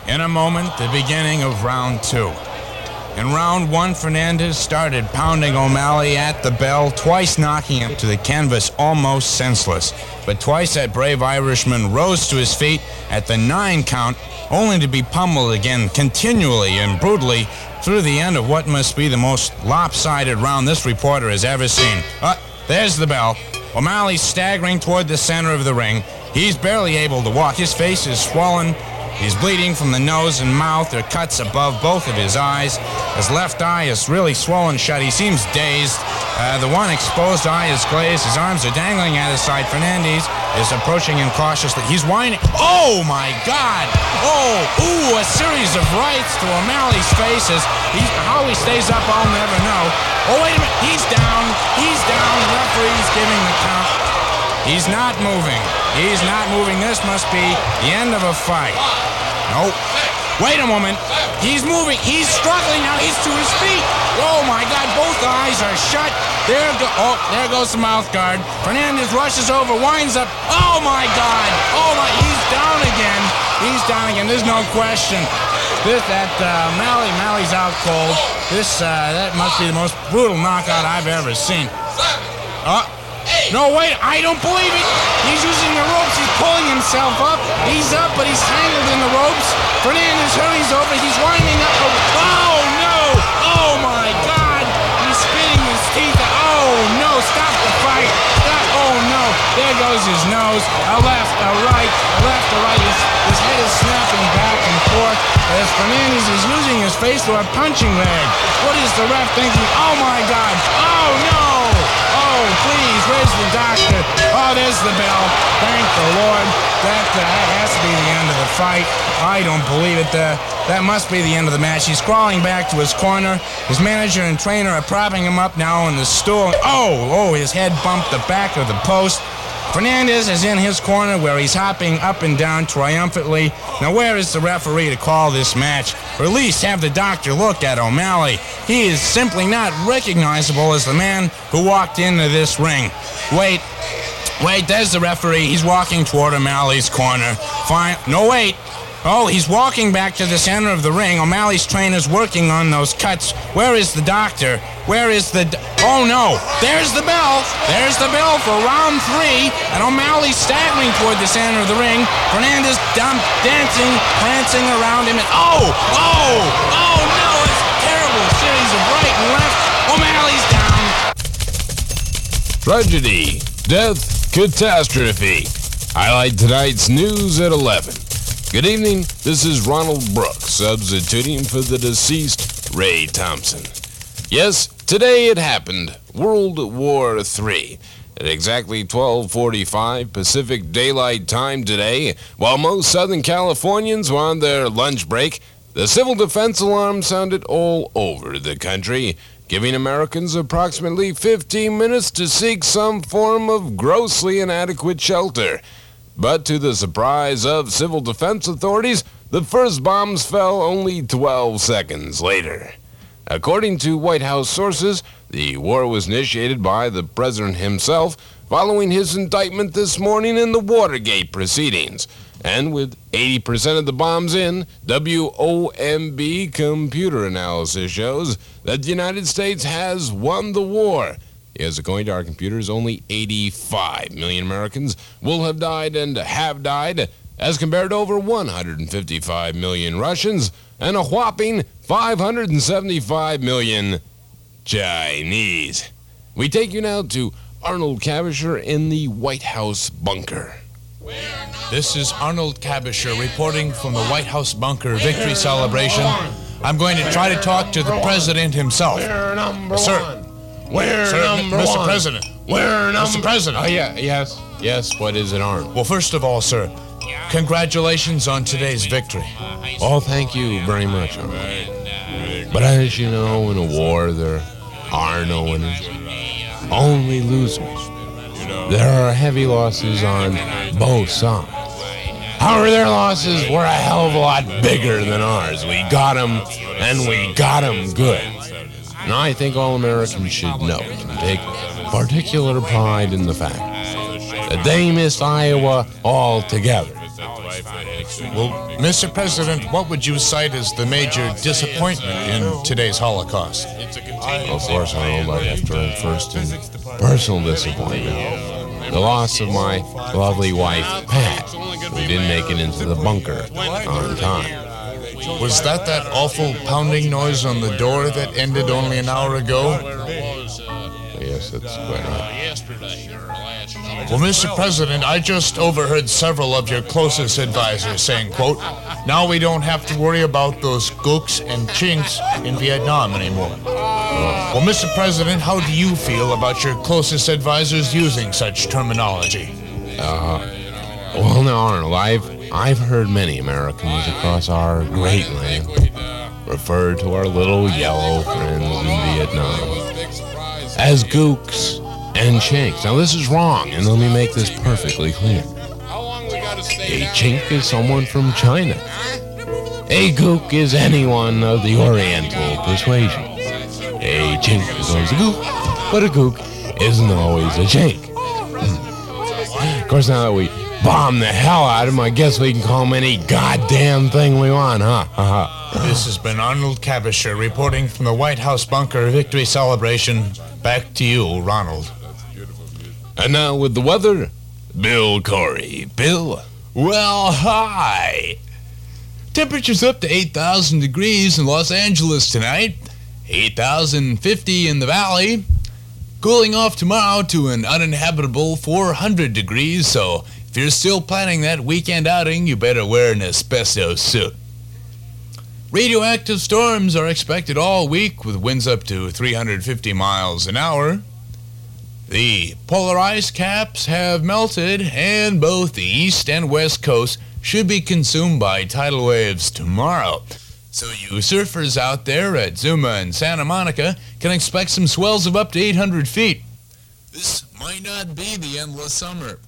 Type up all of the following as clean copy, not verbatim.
In a moment, the beginning of round 2. In round 1, Fernandez started pounding O'Malley at the bell, twice knocking him to the canvas almost senseless. But twice that brave Irishman rose to his feet at the 9 count, only to be pummeled again continually and brutally through the end of what must be the most lopsided round this reporter has ever seen. There's the bell. O'Malley's staggering toward the center of the ring. He's barely able to walk. His face is swollen. He's bleeding from the nose and mouth. There are cuts above both of his eyes. His left eye is really swollen shut. He seems dazed. The one exposed eye is glazed. His arms are dangling at his side. Fernandez is approaching him cautiously. He's whining. Oh, my God! A series of rights to O'Malley's face. How he stays up, I'll never know. Oh, wait a minute. He's down. He's down. The referee's giving the count. He's not moving. He's not moving. This must be the end of a fight. Nope. Wait a moment. He's moving. He's struggling now. He's to his feet. Oh, my God. Both eyes are shut. There goes the mouth guard. Fernandez rushes over, winds up. Oh, my God. He's down again. He's down again. There's no question. O'Malley's out cold. That must be the most brutal knockout I've ever seen. No, wait, I don't believe it. He's using the ropes. He's pulling himself up. He's up, but he's tangled in the ropes. Fernandez hurries over. He's winding up. Oh, no. Oh, my God. He's spitting his teeth. Oh, no. Stop the fight. Stop. Oh, no. There goes his nose. A left, a right, a left, a right. His head is snapping back and forth as Fernandez is using his face for a punching bag. What is the ref thinking? Oh, my God. Oh, no. Oh, please, where's the doctor? Oh, there's the bell. Thank the Lord. That has to be the end of the fight. I don't believe it. That must be the end of the match. He's crawling back to his corner. His manager and trainer are propping him up now on the stool. Oh, his head bumped the back of the post. Fernandez is in his corner where he's hopping up and down triumphantly. Now, where is the referee to call this match? Or at least have the doctor look at O'Malley. He is simply not recognizable as the man who walked into this ring. Wait, there's the referee. He's walking toward O'Malley's corner. Fine. No, wait. Oh, he's walking back to the center of the ring. O'Malley's trainer's working on those cuts. Where is the doctor? Where is the... Oh, no. There's the bell. There's the bell for round 3. And O'Malley's staggering toward the center of the ring. Fernandez dancing, prancing around him. And no. It's a terrible series of right and left. O'Malley's down. Tragedy, death, catastrophe. Highlight tonight's news at 11. Good evening, this is Ronald Brooks, substituting for the deceased Ray Thompson. Yes, today it happened, World War III. At exactly 12:45 Pacific Daylight Time today, while most Southern Californians were on their lunch break, the civil defense alarm sounded all over the country, giving Americans approximately 15 minutes to seek some form of grossly inadequate shelter. But to the surprise of civil defense authorities, the first bombs fell only 12 seconds later. According to White House sources, the war was initiated by the president himself following his indictment this morning in the Watergate proceedings. And with 80% of the bombs in, WOMB computer analysis shows that the United States has won the war. Yes, according to our computers, only 85 million Americans will have died and have died, as compared to over 155 million Russians and a whopping 575 million Chinese. We take you now to Arnold Cavasher in the White House bunker. This is Arnold Cavasher reporting from the White House bunker victory celebration. I'm going to try to talk to the president himself. Sir. Mr. President. Mr. President. Yes, what is it, Arnold? Well, first of all, sir, congratulations on today's victory. Oh, thank you very much, Arnold. But as you know, in a war, there are no winners, only losers. There are heavy losses on both sides. However, their losses were a hell of a lot bigger than ours. We got them, and we got them good. And I think all Americans should know and take particular pride in the fact that they missed Iowa altogether. Well, Mr. President, what would you cite as the major disappointment in today's Holocaust? Of course, Arnold, I'd have to run first in personal disappointment. The loss of my lovely wife, Pat, who didn't make it into the bunker on time. Was that awful pounding noise on the door that ended only an hour ago? Yes, that's quite right. Well, Mr. President, I just overheard several of your closest advisors saying, quote, now we don't have to worry about those gooks and chinks in Vietnam anymore. Well, Mr. President, how do you feel about your closest advisors using such terminology? Well, now, Arnold, I've heard many Americans across our great land refer to our little yellow friends in Vietnam as gooks and chinks. Now, this is wrong, and let me make this perfectly clear. A chink is someone from China. A gook is anyone of the Oriental persuasion. A chink is always a gook, but a gook isn't always a chink. Of course, now that we bomb the hell out of him, I guess we can call him any goddamn thing we want, huh? This has been Arnold Cabisher reporting from the White House bunker victory celebration. Back to you, Ronald. And now with the weather, Bill Corey. Bill? Well, hi. Temperature's up to 8,000 degrees in Los Angeles tonight, 8,050 in the valley. Cooling off tomorrow to an uninhabitable 400 degrees, so if you're still planning that weekend outing, you better wear an asbestos suit. Radioactive storms are expected all week with winds up to 350 miles an hour. The polar ice caps have melted, and both the east and west coast should be consumed by tidal waves tomorrow. So you surfers out there at Zuma and Santa Monica can expect some swells of up to 800 feet. This might not be the endless summer.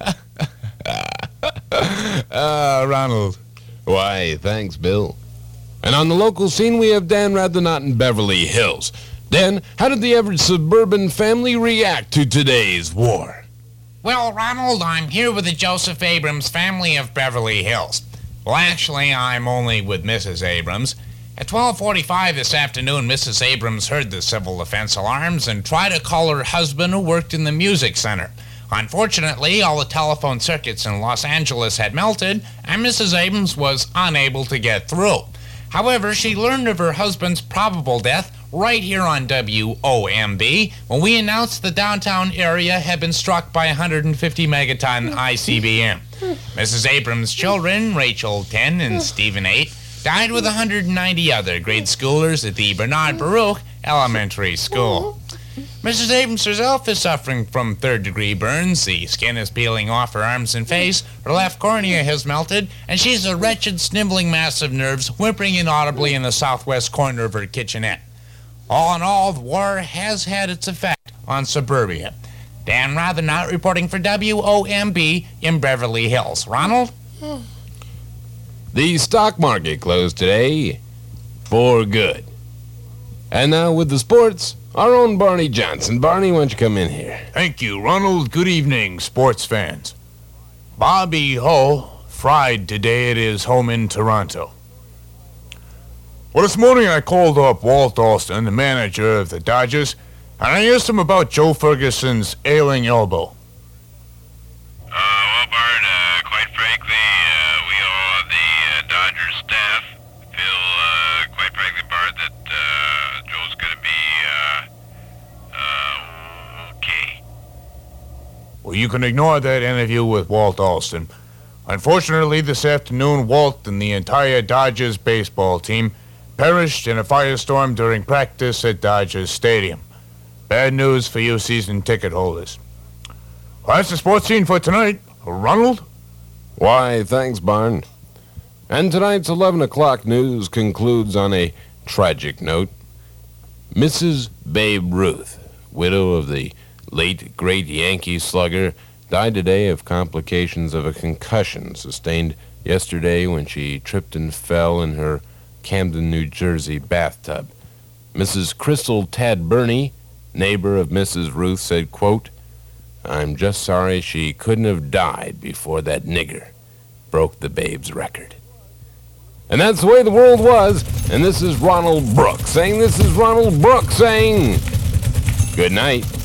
Ronald. Why, thanks, Bill. And on the local scene, we have Dan Rathenot in Beverly Hills. Dan, how did the average suburban family react to today's war? Well, Ronald, I'm here with the Joseph Abrams family of Beverly Hills. Well, actually, I'm only with Mrs. Abrams. At 12:45 this afternoon, Mrs. Abrams heard the civil defense alarms and tried to call her husband who worked in the music center. Unfortunately, all the telephone circuits in Los Angeles had melted, and Mrs. Abrams was unable to get through. However, she learned of her husband's probable death right here on WOMB when we announced the downtown area had been struck by 150 megaton ICBM. Mrs. Abrams' children, Rachel 10 and Stephen 8, died with 190 other grade schoolers at the Bernard Baruch Elementary School. Mrs. Abrams herself is suffering from third-degree burns. The skin is peeling off her arms and face, her left cornea has melted, and she's a wretched, sniveling mass of nerves whimpering inaudibly in the southwest corner of her kitchenette. All in all, the war has had its effect on suburbia. Dan Rathenot reporting for WOMB in Beverly Hills. Ronald? The stock market closed today for good. And now with the sports, our own Barney Johnson. Barney, why don't you come in here? Thank you, Ronald. Good evening, sports fans. Bobby Hull fried today at his home in Toronto. Well, this morning I called up Walt Alston, the manager of the Dodgers, and I asked him about Joe Ferguson's ailing elbow. Well, Bart, quite frankly, we all on the Dodgers staff feel, quite frankly, Bart, that Joe's going to be okay. Well, you can ignore that interview with Walt Alston. Unfortunately, this afternoon, Walt and the entire Dodgers baseball team perished in a firestorm during practice at Dodgers Stadium. Bad news for you season ticket holders. Well, that's the sports scene for tonight. Ronald? Why, thanks, Barn. And tonight's 11 o'clock news concludes on a tragic note. Mrs. Babe Ruth, widow of the late great Yankee slugger, died today of complications of a concussion sustained yesterday when she tripped and fell in her Camden, New Jersey bathtub. Mrs. Crystal Tad Burney, neighbor of Mrs. Ruth, said, quote, "I'm just sorry she couldn't have died before that nigger." broke the Babe's record. And that's the way the world was. And this is Ronald Brooks saying good night.